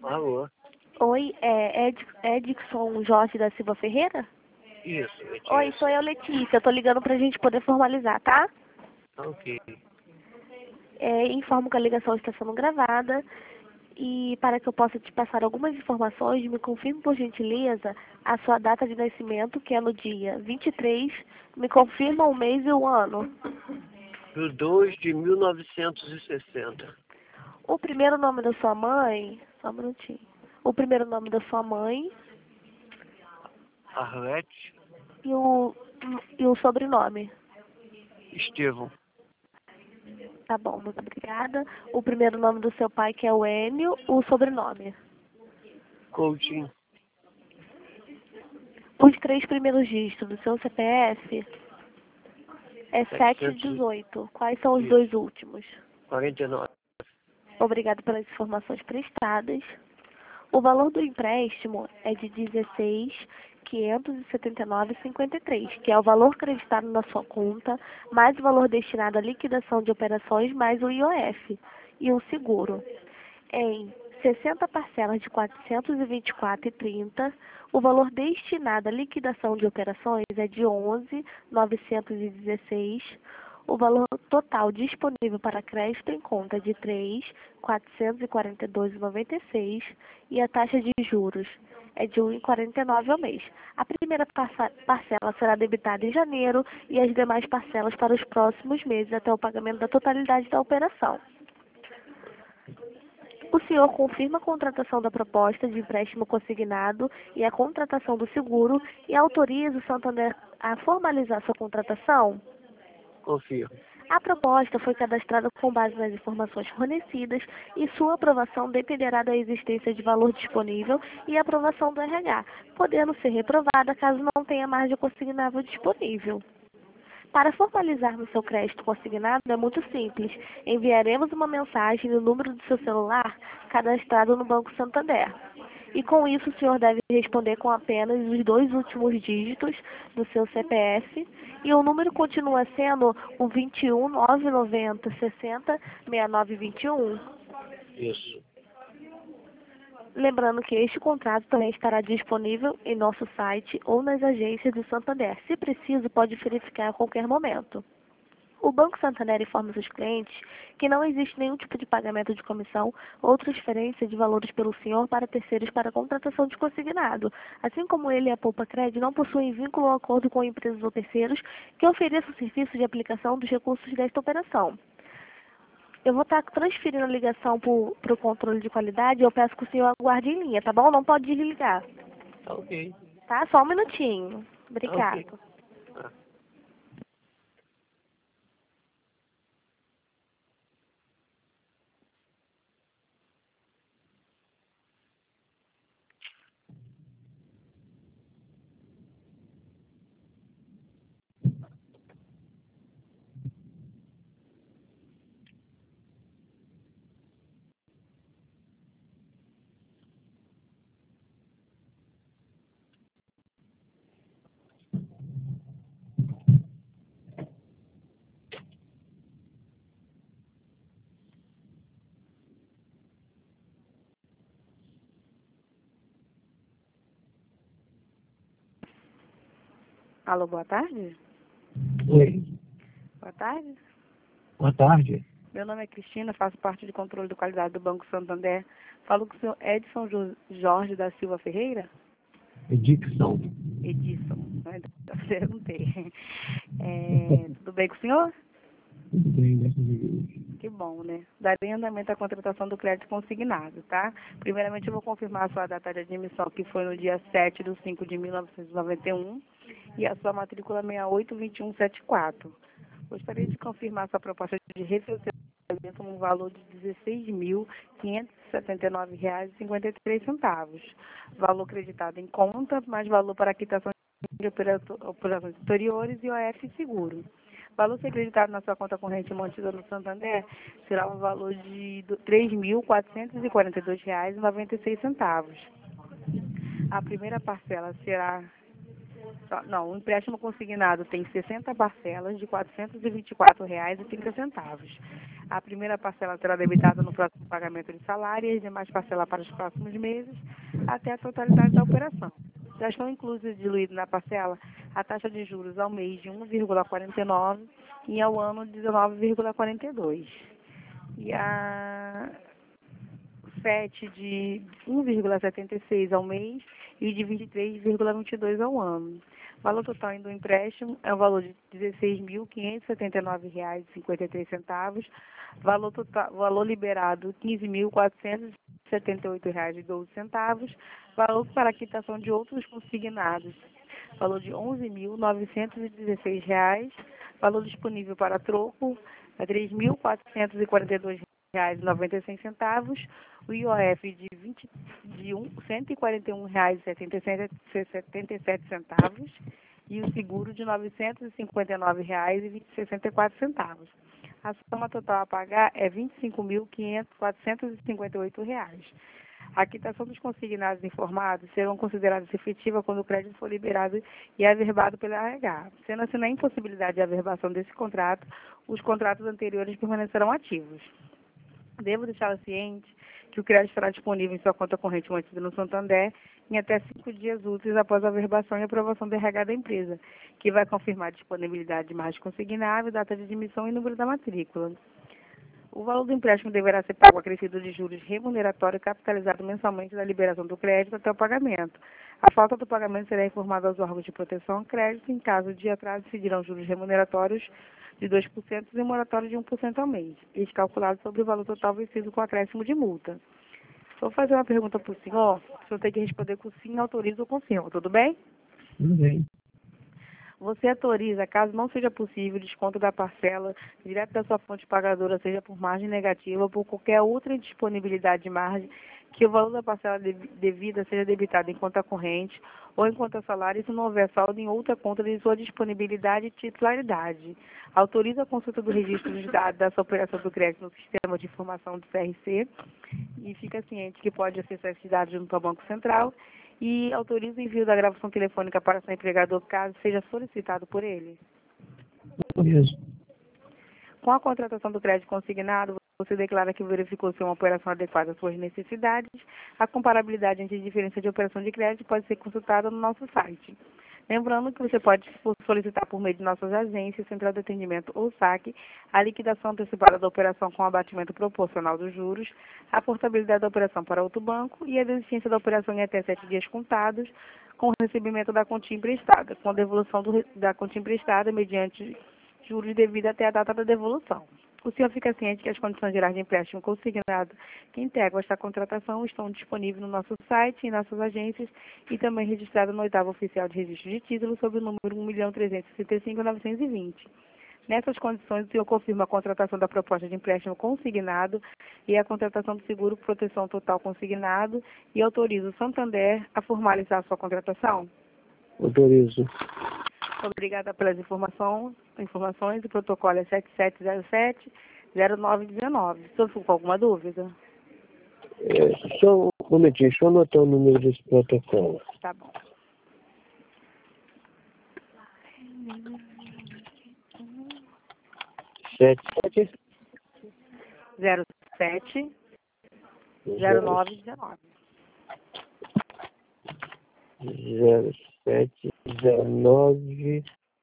Alô? Oi, é Edson Jorge da Silva Ferreira? Isso, Oi, sou eu, Letícia. Eu tô ligando pra gente poder formalizar, tá? Ok. Informo que a ligação está sendo gravada e para que eu possa te passar algumas informações, me confirme por gentileza a sua data de nascimento, que é no dia 23. Me confirma o mês e o ano. Do 2 de 1960. O primeiro nome da sua mãe, só um minutinho. O primeiro nome da sua mãe Arlete e o sobrenome. Estevão. Tá bom, muito obrigada. O primeiro nome do seu pai, que é o Enio, o sobrenome. Coutinho. Os 3 primeiros dígitos do seu CPF é 718. Quais são os 2 últimos? 49. Obrigada pelas informações prestadas. O valor do empréstimo é de 16.579,53, que é o valor creditado na sua conta, mais o valor destinado à liquidação de operações, mais o IOF e o seguro. Em 60 parcelas de R$ 424,30, o valor destinado à liquidação de operações é de 11.916. O valor total disponível para crédito em conta é de 3.442,96 e a taxa de juros é de 1,49 ao mês. A primeira parcela será debitada em janeiro e as demais parcelas para os próximos meses até o pagamento da totalidade da operação. O senhor confirma a contratação da proposta de empréstimo consignado e a contratação do seguro e autoriza o Santander a formalizar sua contratação? Confirmo. A proposta foi cadastrada com base nas informações fornecidas e sua aprovação dependerá da existência de valor disponível e aprovação do RH, podendo ser reprovada caso não tenha margem consignável disponível. Para formalizarmos seu crédito consignado é muito simples. Enviaremos uma mensagem no número do seu celular cadastrado no Banco Santander. E com isso o senhor deve responder com apenas os 2 últimos dígitos do seu CPF e o número continua sendo o 21 990 60 69 21. Isso. Lembrando que este contrato também estará disponível em nosso site ou nas agências do Santander. Se preciso, pode verificar a qualquer momento. O Banco Santander informa seus clientes que não existe nenhum tipo de pagamento de comissão ou transferência de valores pelo senhor para terceiros para contratação de consignado. Assim como ele e a Poupa Cred não possuem vínculo ou acordo com empresas ou terceiros que ofereçam o serviço de aplicação dos recursos desta operação. Eu vou estar transferindo a ligação para o controle de qualidade e eu peço que o senhor aguarde em linha, tá bom? Não pode desligar. Ok. Tá? Só um minutinho. Obrigada. Ok. Ah. Alô, boa tarde? Oi. Boa tarde. Boa tarde. Meu nome é Cristina, faço parte de controle de qualidade do Banco Santander. Falo com o senhor Edson Jorge da Silva Ferreira? Dicção. Edson, né? Eu perguntei. Tudo bem com o senhor? Tudo bem, graças a Deus. Que bom, né? Darei andamento à contratação do crédito consignado, tá? Primeiramente, eu vou confirmar a sua data de admissão, que foi no dia 7/5/1991, e a sua matrícula 682174. Gostaria de confirmar sua proposta de refinanciamento no valor de R$ 16.579,53. Valor creditado em conta, mais valor para quitação de operações exteriores e OF seguro. O valor ser acreditado na sua conta corrente mantida no Santander será um valor de R$ 3.442,96. A primeira parcela será... Não, o empréstimo consignado tem 60 parcelas de R$ 424,30. A primeira parcela será debitada no próximo pagamento de salário e as demais parcelas para os próximos meses, até a totalidade da operação. Já estão inclusos e diluídos na parcela a taxa de juros ao mês de 1,49 e ao ano de 19,42. E a FET de 1,76 ao mês e de 23,22 ao ano. O valor total do empréstimo é o valor de R$ 16.579,53. Valor liberado R$ 15.478,12. Valor para quitação de outros consignados, valor de R$ 11.916. Valor disponível para troco é R$ 3.442,96. O IOF de R$ 141,77 e o seguro de R$ 959,64. A soma total a pagar é R$ 25.458. A quitação dos consignados informados serão consideradas efetiva quando o crédito for liberado e averbado pela RH. Sendo assim, na impossibilidade de averbação desse contrato, os contratos anteriores permanecerão ativos. Devo deixá-la ciente que o crédito estará disponível em sua conta corrente mantida no Santander em até 5 dias úteis após a averbação e aprovação do RH da empresa, que vai confirmar a disponibilidade de margem consignável, data de admissão e número da matrícula. O valor do empréstimo deverá ser pago acrescido de juros remuneratório capitalizado mensalmente da liberação do crédito até o pagamento. A falta do pagamento será informada aos órgãos de proteção ao crédito. Em caso de atraso, seguirão juros remuneratórios de 2% e moratório de 1% ao mês, eles calculados sobre o valor total vencido com acréscimo de multa. Vou fazer uma pergunta para o senhor, o senhor tem que responder com sim, autoriza ou confirma, tudo bem? Tudo bem. Você autoriza, caso não seja possível, o desconto da parcela direto da sua fonte pagadora, seja por margem negativa ou por qualquer outra indisponibilidade de margem, que o valor da parcela devida seja debitado em conta corrente ou em conta salário se não houver saldo em outra conta de sua disponibilidade e titularidade. Autoriza a consulta do registro dos dados dessa operação do crédito no sistema de informação do CRC e fica ciente que pode acessar esses dados junto ao Banco Central e autoriza o envio da gravação telefônica para seu empregador caso seja solicitado por ele. Autorizo. Com a contratação do crédito consignado, você declara que verificou se é uma operação adequada às suas necessidades. A comparabilidade entre a diferença de operação de crédito pode ser consultada no nosso site. Lembrando que você pode solicitar por meio de nossas agências, Central de Atendimento ou SAC, a liquidação antecipada da operação com abatimento proporcional dos juros, a portabilidade da operação para outro banco e a desistência da operação em até 7 dias contados, com o recebimento da quantia emprestada, com a devolução da quantia emprestada mediante juros devido até a data da devolução. O senhor fica ciente que as condições gerais de empréstimo consignado que integram esta contratação estão disponíveis no nosso site, em nossas agências e também registrado no 8º Oficial de Registro de Títulos sob o número 1.365.920. Nessas condições, o senhor confirma a contratação da proposta de empréstimo consignado e a contratação do seguro proteção total consignado e autoriza o Santander a formalizar a sua contratação? Autorizo. Obrigada pelas informações. O protocolo é 7707-0919. O senhor ficou com alguma dúvida? Só um momentinho, deixa eu anotar o número desse protocolo. Tá bom. Sete 07-0919. 0719.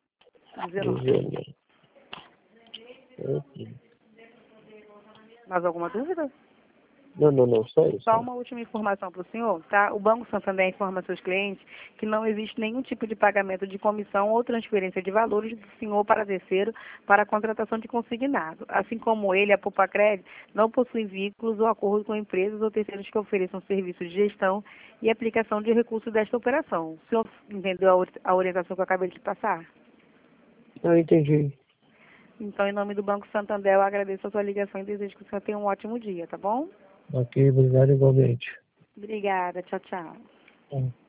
Mais alguma dúvida? Não, só isso. Só uma última informação para o senhor, tá? O Banco Santander informa seus clientes que não existe nenhum tipo de pagamento de comissão ou transferência de valores do senhor para terceiro para a contratação de consignado. Assim como ele, a Poupa-Crédito, não possui vínculos ou acordo com empresas ou terceiros que ofereçam serviços de gestão e aplicação de recursos desta operação. O senhor entendeu a orientação que eu acabei de passar? Eu entendi. Então, em nome do Banco Santander, eu agradeço a sua ligação e desejo que o senhor tenha um ótimo dia, tá bom? Ok, obrigado igualmente. Obrigada. Tchau, tchau.